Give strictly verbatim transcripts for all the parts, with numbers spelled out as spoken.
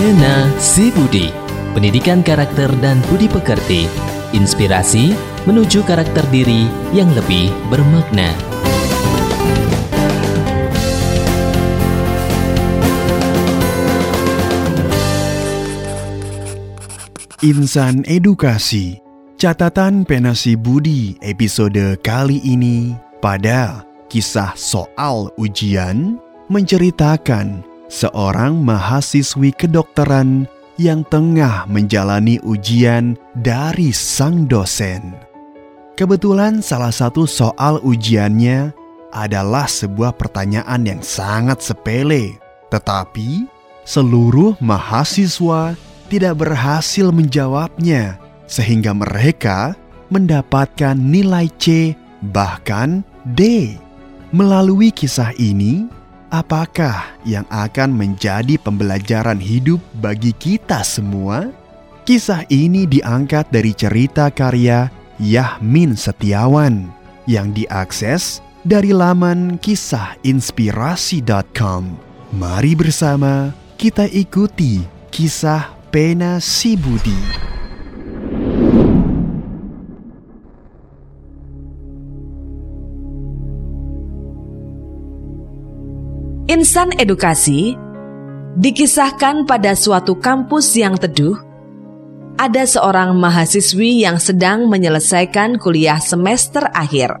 Pena Si Budi, pendidikan karakter dan budi pekerti, inspirasi menuju karakter diri yang lebih bermakna. Insan Edukasi, catatan Pena Si Budi episode kali ini pada kisah soal ujian menceritakan seorang mahasiswi kedokteran yang tengah menjalani ujian dari sang dosen. Kebetulan salah satu soal ujiannya adalah sebuah pertanyaan yang sangat sepele, tetapi seluruh mahasiswa tidak berhasil menjawabnya, sehingga mereka mendapatkan nilai C bahkan D. Melalui kisah ini, apakah yang akan menjadi pembelajaran hidup bagi kita semua? Kisah ini diangkat dari cerita karya Yahmin Setiawan yang diakses dari laman kisah inspirasi dot com. Mari bersama kita ikuti kisah Pena Si Budi. Insan Edukasi, dikisahkan pada suatu kampus yang teduh, ada seorang mahasiswi yang sedang menyelesaikan kuliah semester akhir.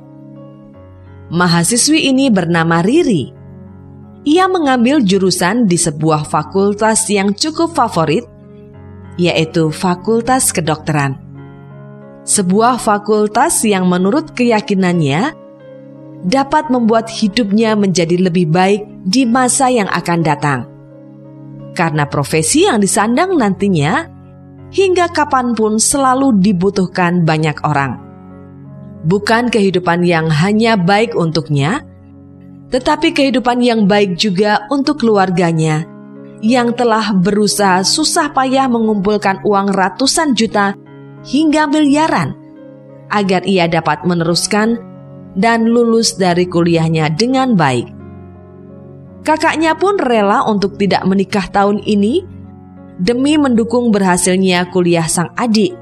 Mahasiswi ini bernama Riri. Ia mengambil jurusan di sebuah fakultas yang cukup favorit, yaitu Fakultas Kedokteran. Sebuah fakultas yang menurut keyakinannya dapat membuat hidupnya menjadi lebih baik di masa yang akan datang. Karena profesi yang disandang nantinya hingga kapanpun selalu dibutuhkan banyak orang. Bukan kehidupan yang hanya baik untuknya, tetapi kehidupan yang baik juga untuk keluarganya yang telah berusaha susah payah mengumpulkan uang ratusan juta hingga miliaran agar ia dapat meneruskan dan lulus dari kuliahnya dengan baik. Kakaknya pun rela untuk tidak menikah tahun ini demi mendukung berhasilnya kuliah sang adik.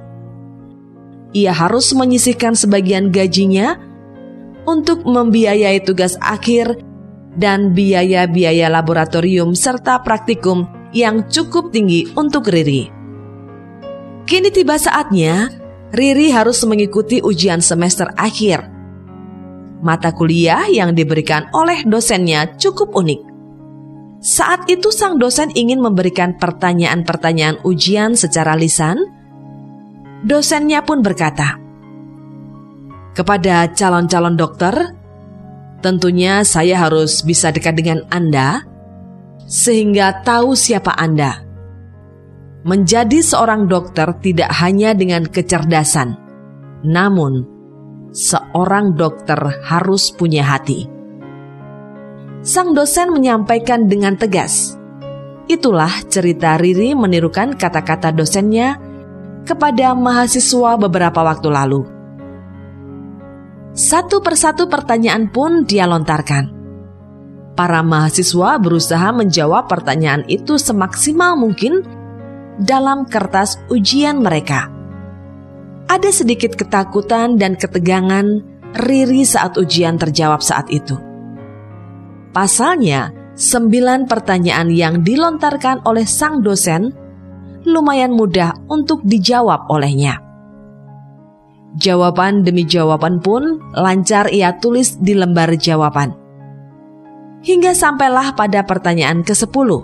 Ia harus menyisihkan sebagian gajinya untuk membiayai tugas akhir dan biaya-biaya laboratorium serta praktikum yang cukup tinggi untuk Riri. Kini tiba saatnya Riri harus mengikuti ujian semester akhir. Mata kuliah yang diberikan oleh dosennya cukup unik. Saat itu sang dosen ingin memberikan pertanyaan-pertanyaan ujian secara lisan. Dosennya pun berkata, "Kepada calon-calon dokter, tentunya saya harus bisa dekat dengan Anda, sehingga tahu siapa Anda. Menjadi seorang dokter tidak hanya dengan kecerdasan, namun seorang dokter harus punya hati." Sang dosen menyampaikan dengan tegas. Itulah cerita Riri menirukan kata-kata dosennya kepada mahasiswa beberapa waktu lalu. Satu persatu pertanyaan pun dia lontarkan. Para mahasiswa berusaha menjawab pertanyaan itu semaksimal mungkin dalam kertas ujian mereka. Ada sedikit ketakutan dan ketegangan Riri saat ujian terjawab saat itu. Pasalnya, sembilan pertanyaan yang dilontarkan oleh sang dosen lumayan mudah untuk dijawab olehnya. Jawaban demi jawaban pun lancar ia tulis di lembar jawaban. Hingga sampailah pada pertanyaan kesepuluh.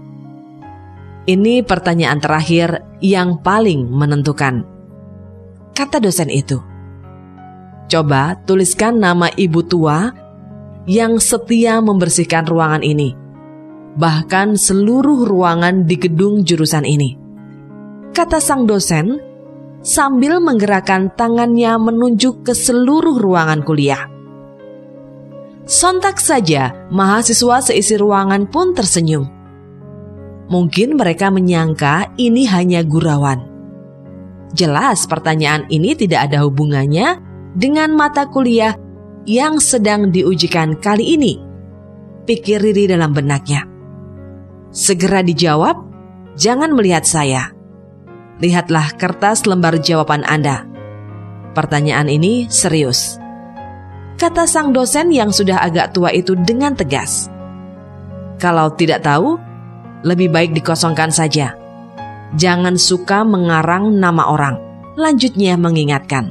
Ini pertanyaan terakhir yang paling menentukan. Kata dosen itu, "Coba tuliskan nama ibu tua yang setia membersihkan ruangan ini, bahkan seluruh ruangan di gedung jurusan ini," kata sang dosen sambil menggerakkan tangannya menunjuk ke seluruh ruangan kuliah. Sontak saja mahasiswa seisi ruangan pun tersenyum. Mungkin mereka menyangka ini hanya gurauan. Jelas pertanyaan ini tidak ada hubungannya dengan mata kuliah yang sedang diujikan kali ini, pikir Riri dalam benaknya. Segera dijawab Jangan melihat saya. Lihatlah kertas lembar jawaban Anda. Pertanyaan ini serius," kata sang dosen yang sudah agak tua itu dengan tegas. "Kalau tidak tahu, lebih baik dikosongkan saja. Jangan suka mengarang nama orang," lanjutnya mengingatkan.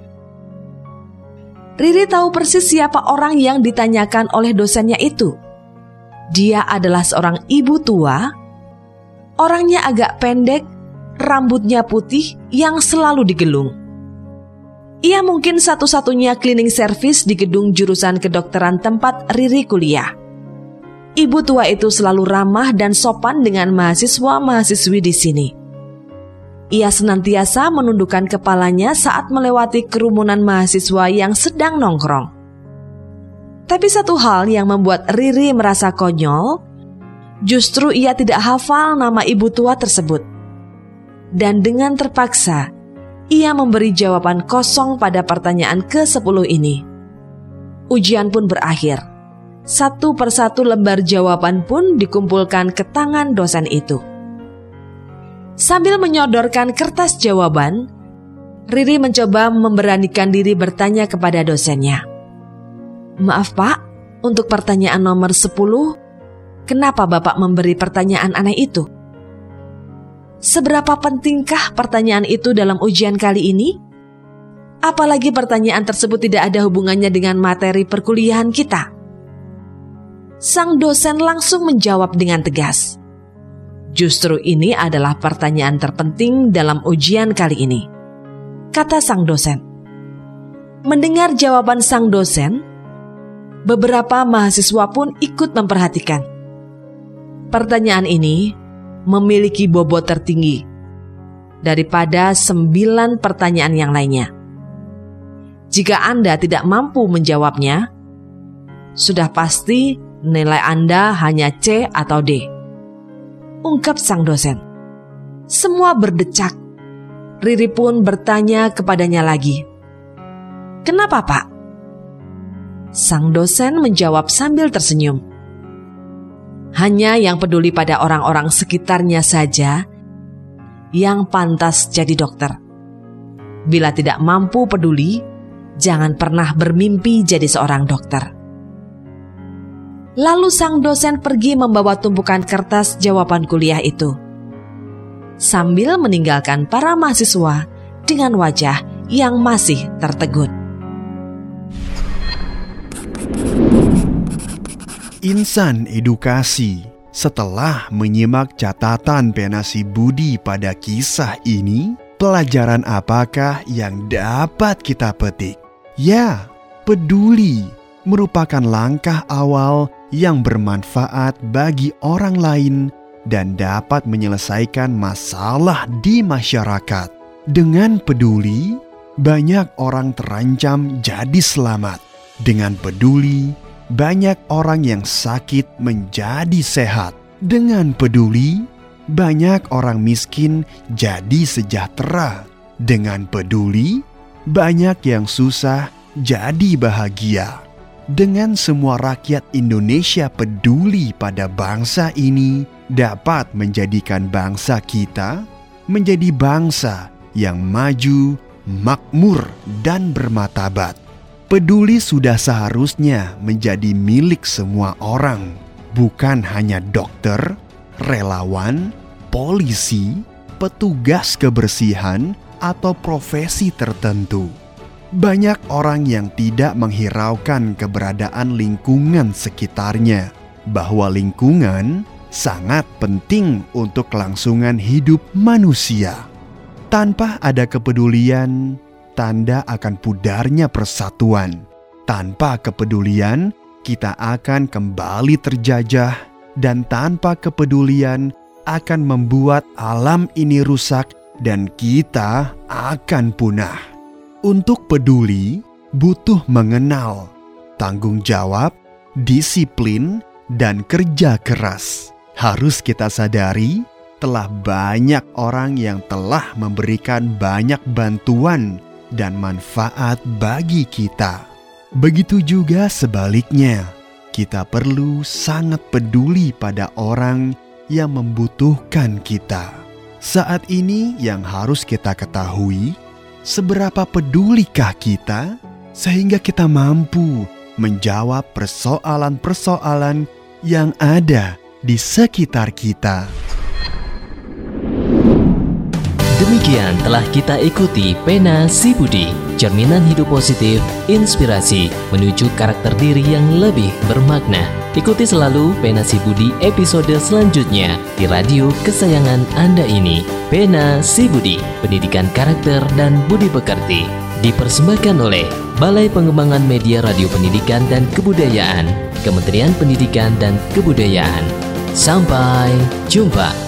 Riri tahu persis siapa orang yang ditanyakan oleh dosennya itu. Dia adalah seorang ibu tua, orangnya agak pendek, rambutnya putih yang selalu digelung. Ia mungkin satu-satunya cleaning service di gedung jurusan kedokteran tempat Riri kuliah. Ibu tua itu selalu ramah dan sopan dengan mahasiswa-mahasiswi di sini. Ia senantiasa menundukkan kepalanya saat melewati kerumunan mahasiswa yang sedang nongkrong. Tapi satu hal yang membuat Riri merasa konyol, justru ia tidak hafal nama ibu tua tersebut. Dan dengan terpaksa, ia memberi jawaban kosong pada pertanyaan kesepuluh ini. Ujian pun berakhir. Satu persatu lembar jawaban pun dikumpulkan ke tangan dosen itu. Sambil menyodorkan kertas jawaban, Riri mencoba memberanikan diri bertanya kepada dosennya. "Maaf Pak, untuk pertanyaan nomor sepuluh, kenapa Bapak memberi pertanyaan aneh itu? Seberapa pentingkah pertanyaan itu dalam ujian kali ini? Apalagi pertanyaan tersebut tidak ada hubungannya dengan materi perkuliahan kita." Sang dosen langsung menjawab dengan tegas. "Justru ini adalah pertanyaan terpenting dalam ujian kali ini," kata sang dosen. Mendengar jawaban sang dosen, beberapa mahasiswa pun ikut memperhatikan. Pertanyaan ini memiliki bobot tertinggi daripada sembilan pertanyaan yang lainnya. Jika Anda tidak mampu menjawabnya, sudah pasti nilai Anda hanya C atau D, ungkap sang dosen. Semua berdecak. Riri pun bertanya kepadanya lagi, "Kenapa Pak?" Sang dosen menjawab sambil tersenyum. "Hanya yang peduli pada orang-orang sekitarnya saja yang pantas jadi dokter. Bila tidak mampu peduli, jangan pernah bermimpi jadi seorang dokter." Lalu sang dosen pergi membawa tumpukan kertas jawaban kuliah itu, sambil meninggalkan para mahasiswa dengan wajah yang masih tertegun. Insan Edukasi, setelah menyimak catatan pena si Budi pada kisah ini, pelajaran apakah yang dapat kita petik? Ya, peduli merupakan langkah awal yang bermanfaat bagi orang lain dan dapat menyelesaikan masalah di masyarakat. Dengan peduli, banyak orang terancam jadi selamat. Dengan peduli, banyak orang yang sakit menjadi sehat. Dengan peduli, banyak orang miskin jadi sejahtera. Dengan peduli, banyak yang susah jadi bahagia. Dengan semua rakyat Indonesia peduli pada bangsa ini, dapat menjadikan bangsa kita menjadi bangsa yang maju, makmur, dan bermartabat. Peduli sudah seharusnya menjadi milik semua orang, bukan hanya dokter, relawan, polisi, petugas kebersihan, atau profesi tertentu. Banyak orang yang tidak menghiraukan keberadaan lingkungan sekitarnya, bahwa lingkungan sangat penting untuk kelangsungan hidup manusia. Tanpa ada kepedulian, tanda akan pudarnya persatuan. Tanpa kepedulian, kita akan kembali terjajah, dan tanpa kepedulian akan membuat alam ini rusak dan kita akan punah. Untuk peduli, butuh mengenal, tanggung jawab, disiplin, dan kerja keras. Harus kita sadari, telah banyak orang yang telah memberikan banyak bantuan dan manfaat bagi kita. Begitu juga sebaliknya, kita perlu sangat peduli pada orang yang membutuhkan kita. Saat ini yang harus kita ketahui, seberapa pedulikah kita sehingga kita mampu menjawab persoalan-persoalan yang ada di sekitar kita. Demikian telah kita ikuti Pena Si Budi, cerminan hidup positif, inspirasi menuju karakter diri yang lebih bermakna. Ikuti selalu Pena Si Budi episode selanjutnya di radio kesayangan Anda ini. Pena Si Budi, pendidikan karakter dan budi pekerti. Dipersembahkan oleh Balai Pengembangan Media Radio Pendidikan dan Kebudayaan, Kementerian Pendidikan dan Kebudayaan. Sampai jumpa.